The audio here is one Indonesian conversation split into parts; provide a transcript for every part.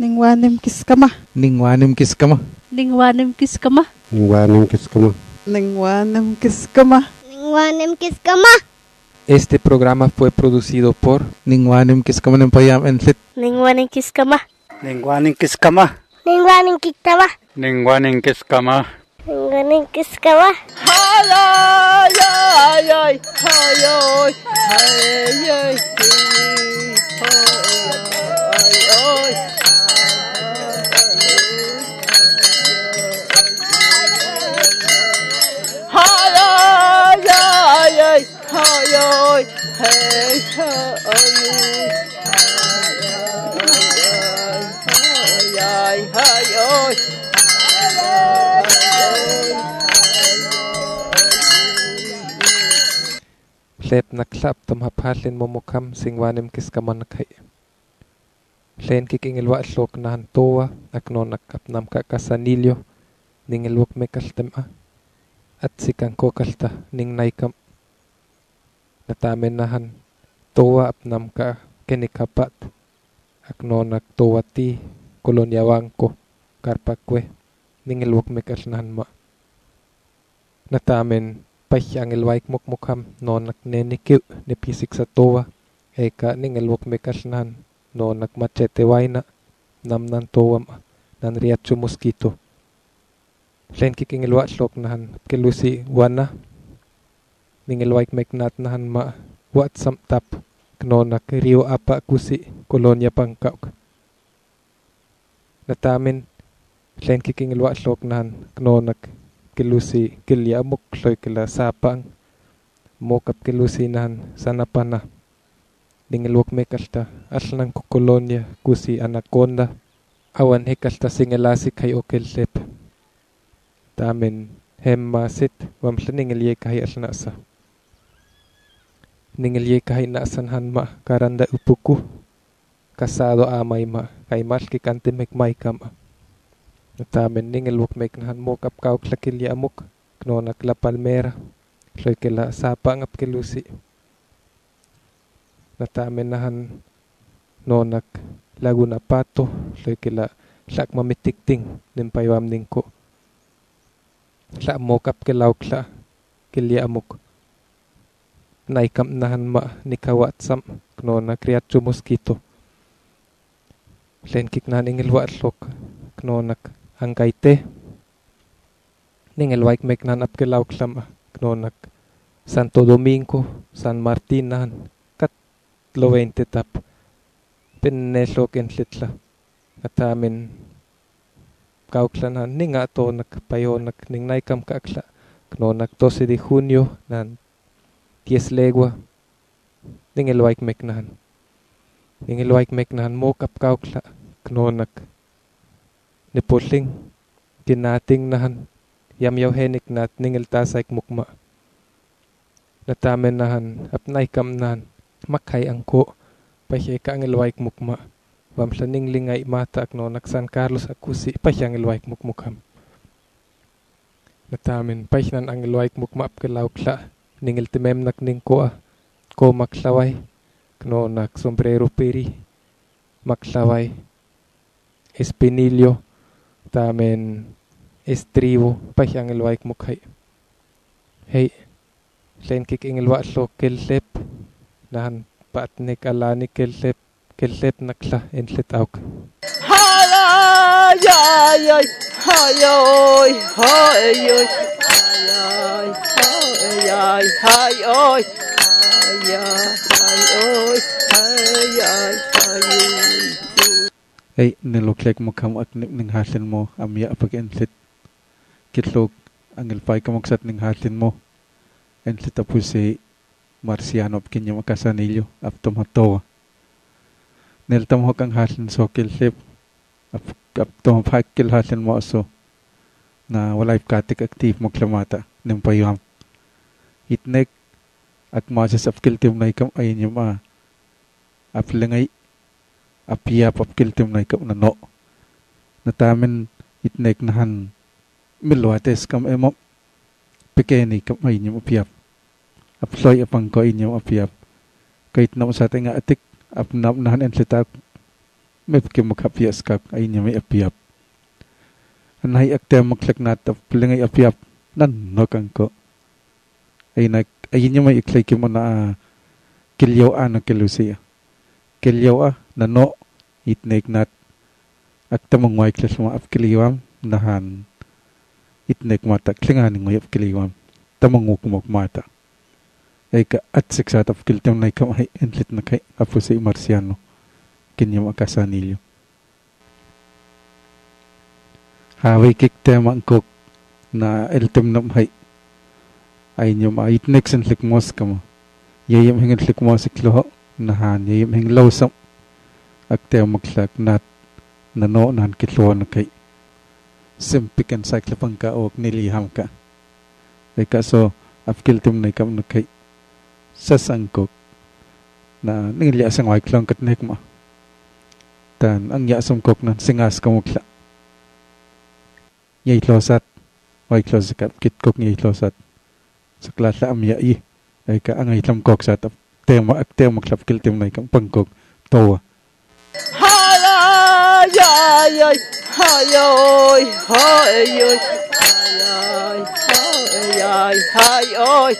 Ningwanim kiskama. Ningwanim kiskama. Ningwanim kiskama. Ningwanim kiskama. Ningwanim kiskama. Ningwanim kiskama. Este programa fue producido por Ningwanim Kiskama Nempayam Enlit. Ningwanim kiskama. Ningwanim kiskama. Ningwanim kiskama. Ningwanim kiskama. Ningwanim kiskama. Ay ay ay ay ay ay ay Lep naklap tam haphalin momokam singwanim kiskama nakhay. Len kikingilwa atlok na hantowa akno nakapnam kakasanilyo ningilwak mekaltema at sikang kokalta ning naikam natamen nahan towa apnam ka kenikapat akno naktowa ti kolonyawangko karpakwe ningilwak mekalnahan ma natamen ang ilwaik mukmukham no naknenikil ni pisik sa towa eka ningilwak mekalnahan no nakmachete waina namnan towa nan riacho mosquito len kikingilwa slok nahan kelusi wana ningilwaik meknat nahan ma wat samtap kno nakriyo apa kusi kolonya pangkauk natamin len kikingilwa slok nahan kno nak kelusi kilya amok loy kila sapang mokap kelusi nahan sanapana ningilwak mekalta aslan ko kolonya kusi anaconda awan hekalta singelasi kay okellep tamen hemmasit wamsla ningilye kay asnasa ningilye kay nasan hanma karanda upuku kasado amay ma kay malki kante mekmay kama natamen ningilwak meknahan mokap kauk lakilya amok kno nakla palmera loy kila sapang ap kelusi natamen nahan no nak laguna pato loy kila lak mamitikting nimpaywam ningko la mokap kilaw kla kilya amok naikam nahan ma nikawatsam kno na kriatcho mosquito len kiknan ingilwa atlok kno nak angkaite ningilwaik meknan ap kilaw klam kno nak Santo Domingo San Martin nahan kat 20 tap pinneslok entlitla natamen kauklan ninga to nakpayo ning naikam kakla kno nak 12 de junio nan 10 legua ningilwaik meknahan mokap kaukla kno nak nipuling kinating nahan yamyaw henik nat ningil tasaik mukma natamen nahan apnaikam nahan makhay angko pahiya ka angilwaik mukma wamsla ninglingay mata akno nak San Carlos akusi pahyang ilwaik mukmukham natamin pahyan ang ilwaik mukma apkilaw kla ningil timem nak ningkoa ko maklaway kno nak sombrero peri maklaway espinilyo tamen estribo pahyang ilwaik mukhay hey len kik ingilwa lo kellep nahan patnik alani kellep nakla enlit auk. Ay ay ay ay ay ay ay ay ay ay niluklek mo kam ak ning hasin mo amya pag enlit kitlog ang ilpay kamagsat ning hasin mo enlit apo si Marciano apkinya makasanilyo aptom hatowa neltam hokang hasin so kilsip aptom pakil hasin mo so na walay katik aktif mo klamata nimpayam itnek ak masas apkiltim na ikam ay niya ma aplangay apiyap apkiltim na ikam na no natamin itnek nahan milwates kam emo pekeni kam ay niya apiyap aploy apang ko inyo apiyap kahit na sa ating atik apnam nahan enlitak mepke makapias kak ay niya may apiap. Anahay akte maklak natap pilingay apiap nan nokang ko. Ay niya may iklay kimo na kilyaw na kilusiya. Kilyaw nano itnek nat akta mangway klas mga apkiliwam nahan itnek mata klinganing may apkiliwam tamanguk mata. Ay ka at siksat apkilitam na ikamay enlit na kay apo si Marciano kinyam akasanilyo. Haway kikte mangkok na eltem namhay ay niyo maitnek san likmos kamo. Yayam hingin likmos ikloho nahan yayam hing lawsam akte maklak nat nano nan kitlo na kay simpikan sa klapang ka o niliham ka. Ay kaso apkilitam na ikam na kay sasangkok na nangilya sang waiklong katnek mo. Tan ang yasam kok nan singas kamukla. Yay losat waiklosat kap kitkok yay losat. Sa klasa amyai ay ka ang itlam kok sa tap tema maklap kiltim na ikang pangkok towa. Hayay hayoy hayoy hayay hayay hayoy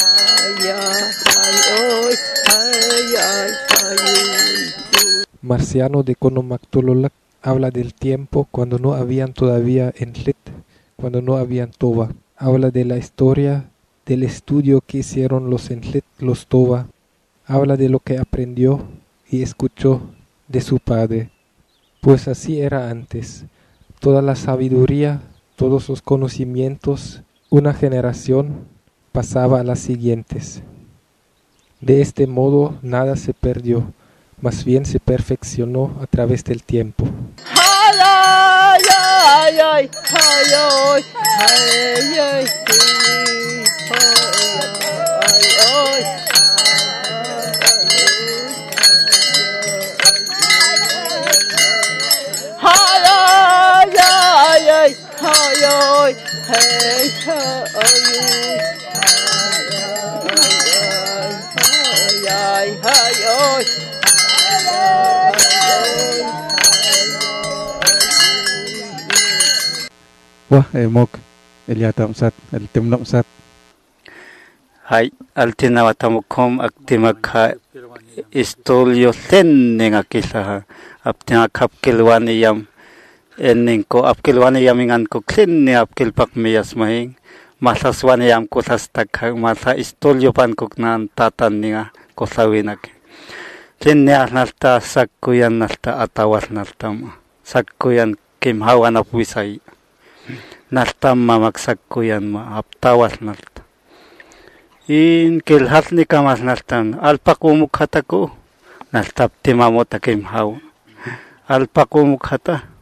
Marciano de Conomactololac habla del tiempo cuando no habían todavía Entlit, cuando no habían Toba. Habla de la historia del estudio que hicieron los Entlit, los Toba. Habla de lo que aprendió y escuchó de su padre. Pues así era antes. Toda la sabiduría, todos los conocimientos, una generación pasaba a las siguientes. De este modo nada se perdió, más bien se perfeccionó a través del tiempo. Wah emok eliatam sat eltimnam sat. Hay altinawatamukom aktimakha istolyo tenneng akisaha aptinga kapkilwani yam enning ko apkilwani yamingan ko klinni apkilpak miyas mahing masaswani yam ko sastakha masa istolyo pan koknan tatanninga ko sawinak klinni nalta sakkuyan nalta atawas naltam sakkuyan kimhawan apwisay naltam mamaksakkuyan ma aptawas nalta in kilhat ni kamas naltan alpakumukhatako naltap timamota kimhaw alpakumukata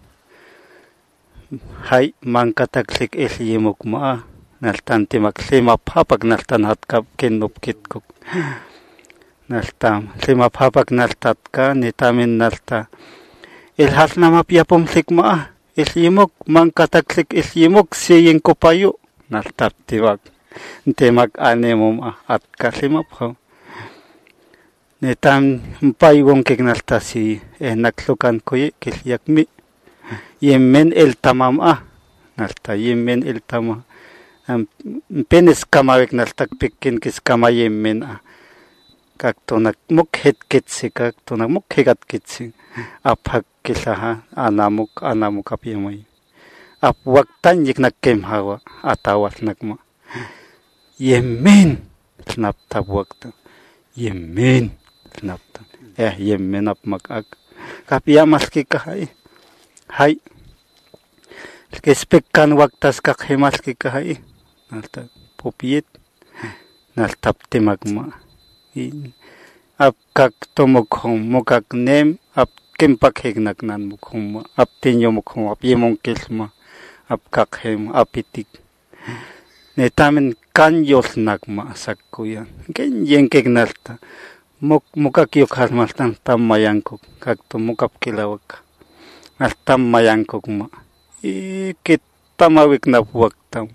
hay mangkataksik isyimuk ma naltan timaklima papak naltan hatkap kinupkitkuk naltam lima papak naltatka nitamin nalta ilhat na mapyapom sikma isyimuk mangkataksik isyimuk siyin kopayo naltap tiwak Temak anemum at kasimapho. Netam paywong kignaltasi naklukan koye kilyakmi. Yemen el tamam nalta yemen el tama. Penis kamawik naltak pikin kis kama yemen kakto mukhet kitsi kakto mukhegat kitsi aphak kisaha anamuk apyamay. Apwaktan yik nakemhawa atawas nakma. Yemen snapta waktu Yemen snapta Yemen ap makak kapia maski kahai hai kespekkan waktas kak hemaski kahai nalta popiet naltap timagma ap kak tomokhom mokak nem ap kempak hegnak nan mukhom ap tinyo mukhom ap yemong kesma ap kak hem apitik netamen kanyos nakma sakkuyan ken yenkek nalta mukak yok hasmaltan tammayankok kakto mukap kilawak astam mayankok ma kit tamawik napwaktam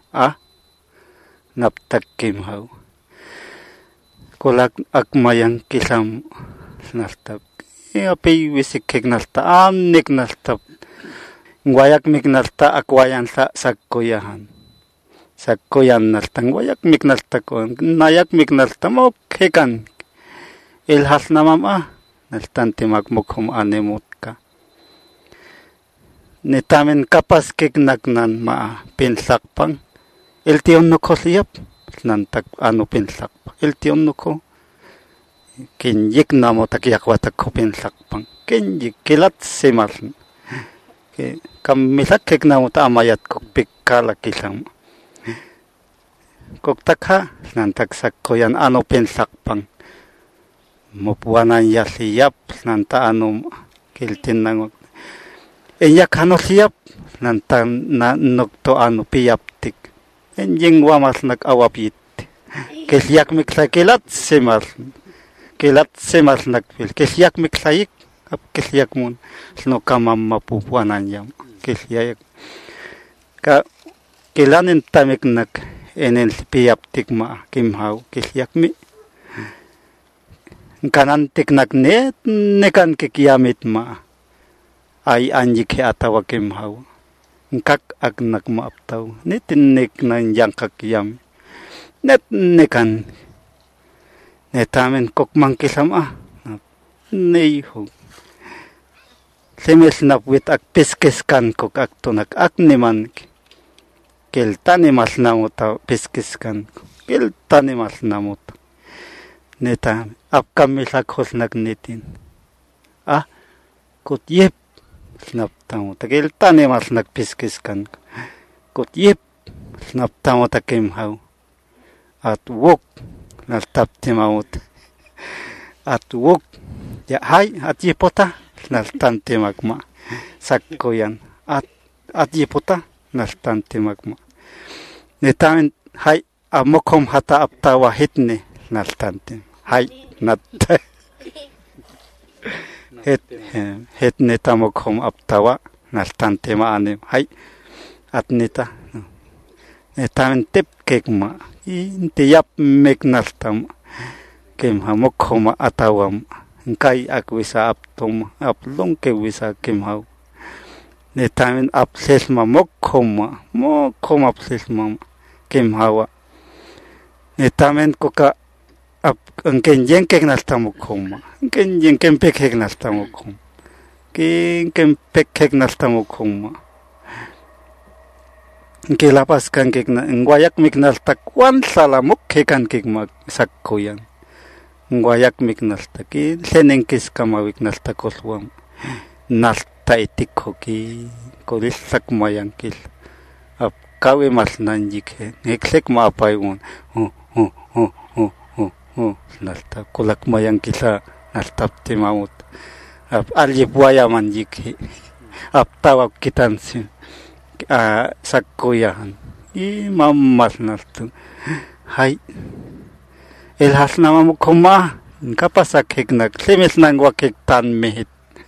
naptak kimhaw kolak akmayang kisam naltap api wisik kegnalta amnik nalta ngwayak mignalta akwayan sa sakkoyahan sakkoyan nalta ngwayak mignalta ko nayak mignalta mo kekan ilhas namama naltan timagmukhum anemutka netamen kapas kegnagnan ma pinsakpang iltion no kosiyap nantak ano pinsakpang iltion no ko kinjik namo takyakwata ko pinsakpang kinjik kilat simal kamisak kegnamo ta amayat ko pikkala kisang koktakha nantak sakkoyan ano pinsakpang mupuanan yasiyap nanta ano kiltin nang iyak ano siyap nanta nokto ano piyaptik enjing wamas nag-awapit kesyak miksakilat simas nagpil kesyak miksayik kesyak mun sno kamam mapupuanan yam kesyak ka kilanin tamik nag enen piyaptik ma kimhaw kesyak mi kanan tiknak nekan kikiyamit ma ay anjik he atawa kimhaw kak agnak ma aptaw nitinnek nan yang kakiyam net nekan netamen kokmang kisama neiho semes napwit ak piskiskan kok aktonak akniman keltani mas namuta piskiskan keltani mas namuta neta apkamisak hosnak nitin kot yep snaptamo tagel tane mas nagpiskiskan kot yep snaptamo takem haw at wok naltapti maut at wok ya hay at yepota naltante magma sakkoyan at yepota naltante magma netamen hay amokom hata aptawa hitne naltante hay nat het neta mokom aptawa naltante ma ane hay at neta netamen tep kekma inte yap mek naltam kem hamokom atawam kai akwisa aptom aplong ke wisa kem haw netamen apsesma mokom apsesma kem hawa netamen koka angken jengkek naltamukom angken jengken pekek naltamukom ken pekek naltamukom ke lapas kan kek na ngwayak miknaltak wan salamuk kekan kek mag sakkoyan ngwayak miknaltak ki senengkis kamawik naltakoswam nalta itikhoki kolisak mayangkil ap kawe mas nanjik he neksek ma apayun nalta kulak mayang kisa naltapti maut ap alje buaya manjik ap tawak kitansin sakkoyahan mammas naltu hay elhas nama mukoma kapasak heknak semes nangwa kek tanmit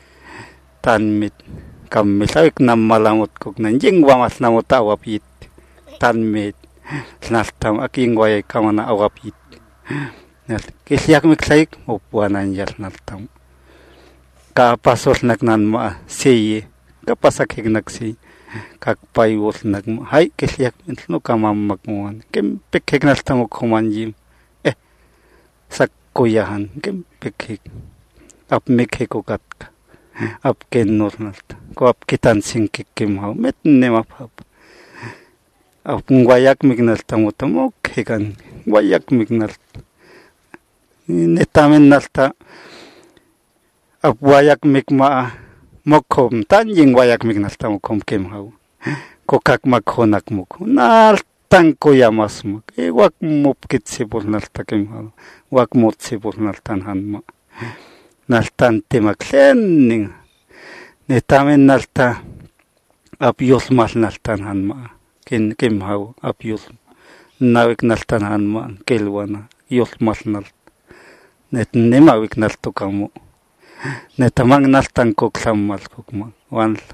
kammisawik nammalamut kok nanjing wamas namut awapit tanmit naltam aking wayay kamana awapit kisyak miksaik mupuanan yas naltam kapasos nagnan ma siye kapasak heknak si kakpayos nagma hay kisyak no kamamagmuan kempek heknak tamo kumanjim sakkoyahan kempek hek ap mekheko katka ap kennos nalta ko ap kitan singkik kimhaw met nemapap ap ngwayak mignalta mo hekan ngwayak mignalta netamen nalta ap wayak mikma mokom tanjing wayak mignalta mokom kimhaw kokak makhonak muk naltang koyamas mak wak mupkit sibur nalta kimhaw wak mut sibur naltan hanma naltan temak lening netamen nalta apios mas naltan hanma kimhaw apios nawik naltan hanma kelwana yos mas nalta net nemawik nalto kamu netamang naltan kok sammal kokma wanla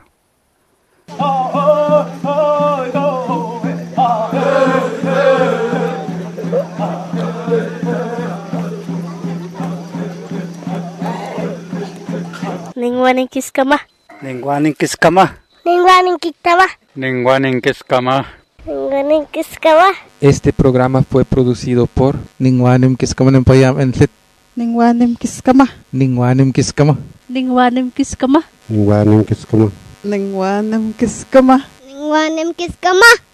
Ningwaning kiskama. Ningwaning kiskama. Ningwaning kiktama. Ningwaning kiskama. Ningwaning kiskama. Este programa fue producido por Ningwanim kiskama ng payam ensit. Ningwanim kiskama. Ningwanim kiskama. Ningwanim kiskama. Ningwaning kiskama. Ningwanim kiskama. Ningwanim kiskama.